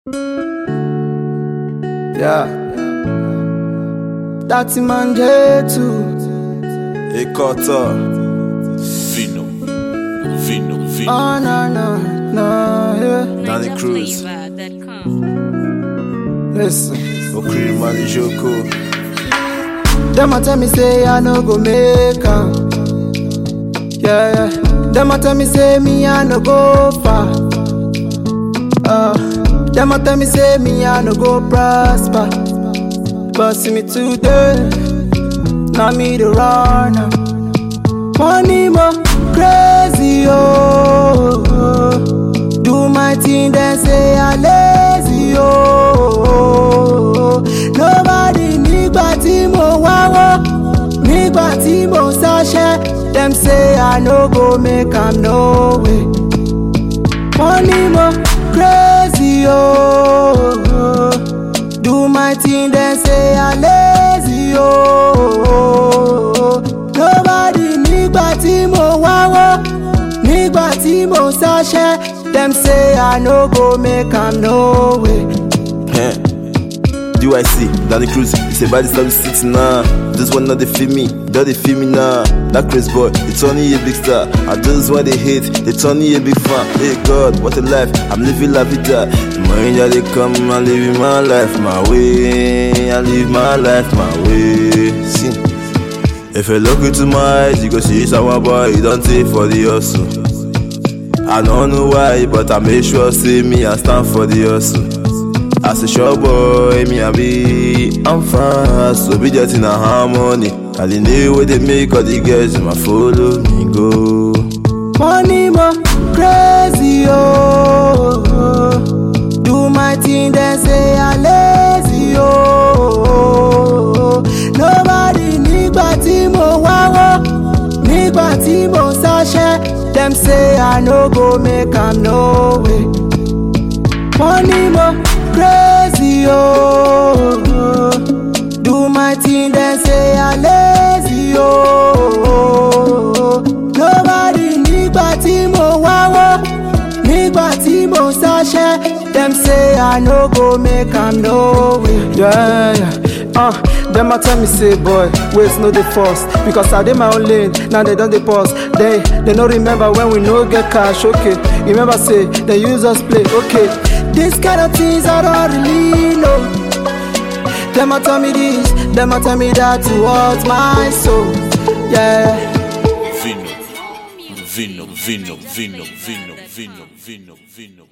Yeah. That's man J too. Ekota. Vino. Oh no, yeah. Danny Cruz. Listen. Okiri Mali Joko. Them a tell me say I no go make 'em. Yeah. Them a tell me say me I no go far. Them a tell me say me I no go prosper. But see me today, now me the runner. Money more crazy, oh. Do my thing, then say I lazy, oh. Nobody nígbà tí mo wáwó, nígbà tí mo ṣaṣẹ́. Them say I no go make 'em, no way. Money more crazy, oh. Do my thing, then say I lazy, oh. Nobody nígbà tí mo wáwó, nígbà tí mo ṣaṣẹ́. Them say I no go make 'em, no way. DYC, Danny Cruz, it's about the service six now. This one not they feel me, don't they feel me now. That crazy boy, it's only a big star. And those why they hate, it's only a big fan. Hey God, what a life, I'm living la vida. The money that they come, I'm living my life my way. I live my life my way. See, if you look into my eyes, you go see it's our boy, you don't take for the hustle. I don't know why, but I make sure see me, I stand for the hustle. As a short boy, me I be I'm fast, obedient in a harmony. And the new way they make all the girls in my follow me go. Money more crazy, oh. Do my thing, then say I lazy, oh. Nobody nígbà tí mo wáwó, nígbà tí mo ṣaṣẹ́. Them say I no go make 'em, no way. Money more crazy, oh. Do my thing, then say I lazy, oh. Nobody nígbà tí mo wáwó, nígbà tí mo ṣaṣẹ́. Them say I no go make 'em, no way. Yeah. Them a tell me say boy, ways no dey force. Because I dey my own lane, now they don't dey pause. They no remember when we no get cash, okay. Remember say, they use us play, okay. These kind of things I don't really know. Them a tell me this, them a tell me that towards my soul. Yeah. Vino.